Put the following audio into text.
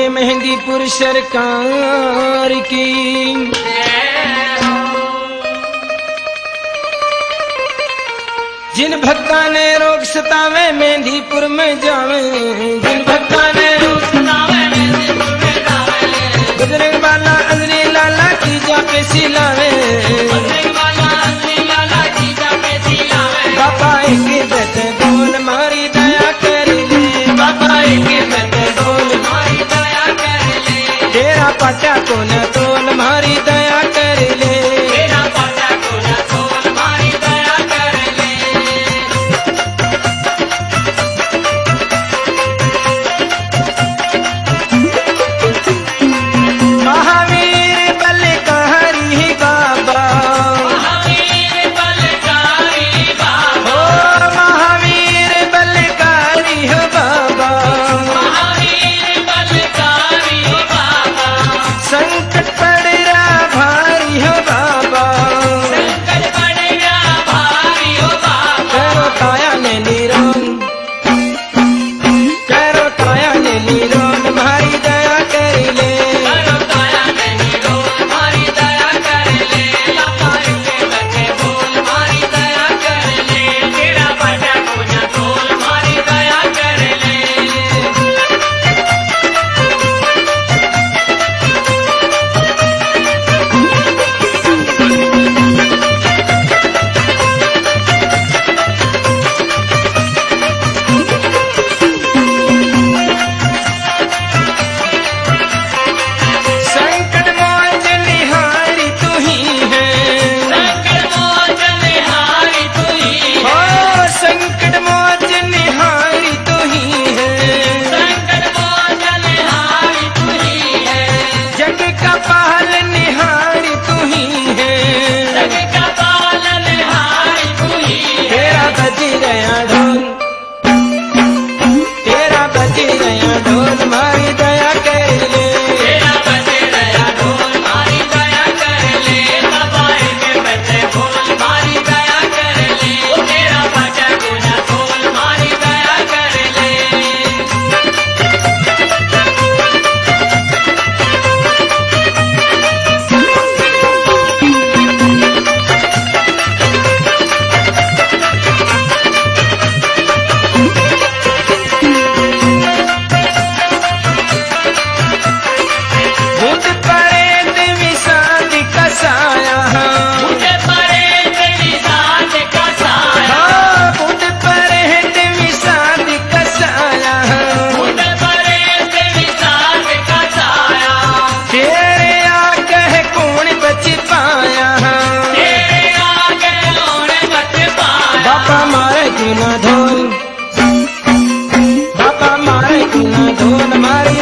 बोले मेहंदीपुर सरकार की। जिन भक्ता ने रोग सतावे मेहंदीपुर में जावे, जिन भक्ता ने रोग सतावे मेहंदीपुर में जावे, बजरंग बाला अंजनी लाला की जापे सिलावे, बजरंग बाला अंजनी लाला की जापे सिलावे। बाबा एक बेटे बोल मारी दया कर ले, बाबा एक बेटे बोल मारी दया कर ले, तेरा पाटा को न तोल मारी दया कर ले, तेरा पाटा को न तोल मारी दया कर ले। महावीर बलकारी बाबा, महावीर बलकारी बाबा, ओ महावीर बलकारी हो बाबा, महावीर बलकारी हो बाबा। संकट पड़ रहा भारी हो बाबा, संकट पड़ रहा भारी हो बाबा। करो काया ने निरोन, करो काया ने निरोन मारी दया कर ले, करो काया ने निरोन मारी दया कर ले। बाबा के बच्चे बोल मारी दया कर ले, तेरा पाटा को न तोल मारी दया कर ले। संकट मोच निहारी तू ही है, संकट मोच निहारी तू ही है, ओ संकट मोच निहारी तू ही है, संकट मोच निहारी तू ही है। जग का पालन निहारी तू ही है, जग का पालन निहारी तू ही है। तेरा बजी रहा ढोल, तेरा बजी रहा ढोल मारी दया कर ले, तेरा बजी रहा ढोल मारी दया कर ले। बाबा के बच्चे बोल मारी दया कर ले, तेरा बच्चा गुना बोल मारी दया कर ले। भूत प्रेत विषाद का साया, भूत प्रेत विषाद का साया, भूत प्रेत विषाद का साया, भूत प्रेत विषाद का साया। तेरे आगे कौन बच पाया, तेरे आगे कौन बच पाया। बाबा मारे गुना ढोल, बाबा मारे गुना ढोल मारी